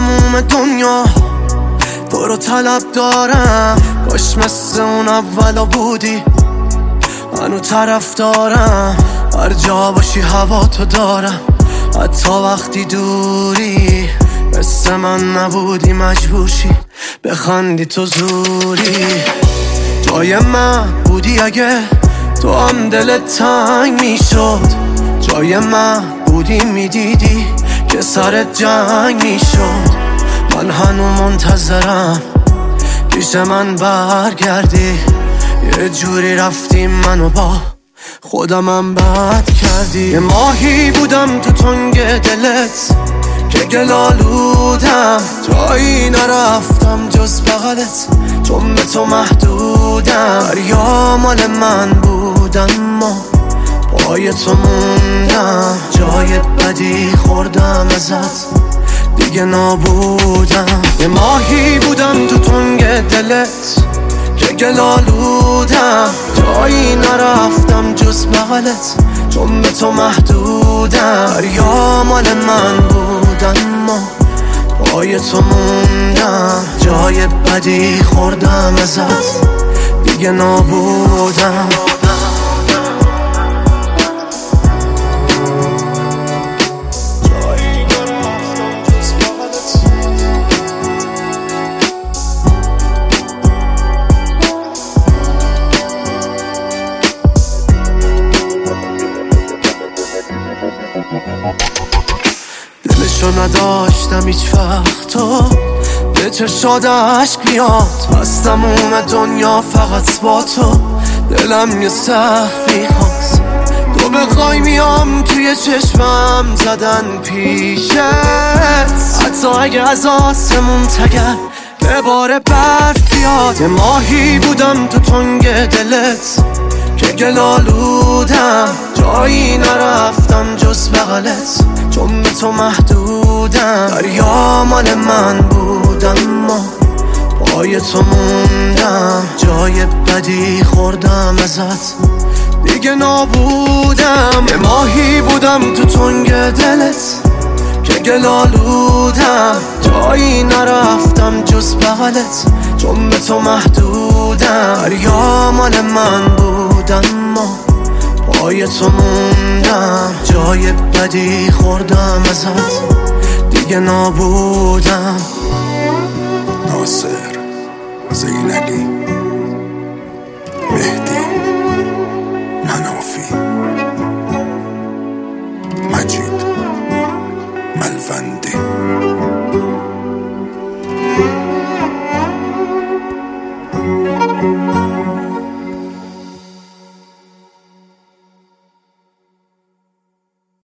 تموم دنیا تو رو طلب دارم. کاش مثل اون اولا بودی، منو طرف دارم. هر جا باشی هوا تو دارم، حتی وقتی دوری. مثل من نبودی مجبورشی بخندی تو زوری. جای من بودی اگه تو هم دلت تنگ میشد. جای من بودی میدیدی که سرت جنگ میشد. من هنو منتظرم پیش من برگردی. یه جوری رفتی منو با خودمم بد کردی. یه ماهی بودم تو تنگ دلت که گلالودم. جایی نرفتم جز بغلت، چون به تو محدودم. دریا مال من بودم، ما پای تو موندم. جای بدی خوردم ازت، دیگه نابودم. یه ماهی بودم تو تنگ دلت که گلالودم. جایی نرفتم جز بغلت، چون به تو محدودم. دریا مال من بودم، ما پای تو موندم. جای بدی خوردم ازت، دیگه نابودم. دلشو نداشتم هیچ وقت، تو به چشاد عشق میاد. از تموم دنیا فقط با تو دلم یه سقفی خواست. تو بخوای میام توی چشمم زدن پیشت، حتی اگه از آسمون تگر به بار برف بیاد. یه ماهی بودم تو تنگ دلت که گلالودم. جایی نرفتم جز بغلت، چون به تو محدودم. دریا مال من بودم، ما پای تو موندم. جای بدی خوردم ازت، دیگه نابودم. یه ماهی بودم تو تنگ دلت که گلالودم. جایی نرفتم جز بغلت، چون به تو محدودم. دریا مال من بودم، ما پای تو موندم. جای بدی خوردم ازت، دیگه نابودم. ناصر، زینلی، مهدی، منافی